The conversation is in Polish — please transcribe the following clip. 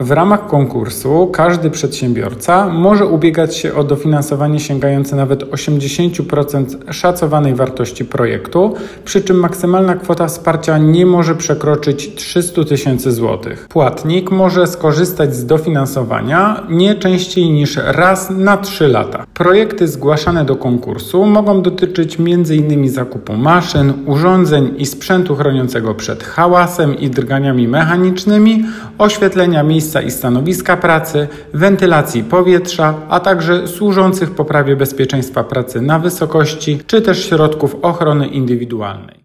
W ramach konkursu każdy przedsiębiorca może ubiegać się o dofinansowanie sięgające nawet 80% szacowanej wartości projektu, przy czym maksymalna kwota wsparcia nie może przekroczyć 300 000 złotych. Płatnik może skorzystać z dofinansowania nie częściej niż raz na 3 lata. Projekty zgłaszane do konkursu mogą dotyczyć m.in. zakupu maszyn, urządzeń i sprzętu chroniącego przed hałasem i drganiami mechanicznymi, oświetlenia miejsca i stanowiska pracy, wentylacji powietrza, a także służących poprawie bezpieczeństwa pracy na wysokości, czy też środków ochrony indywidualnej.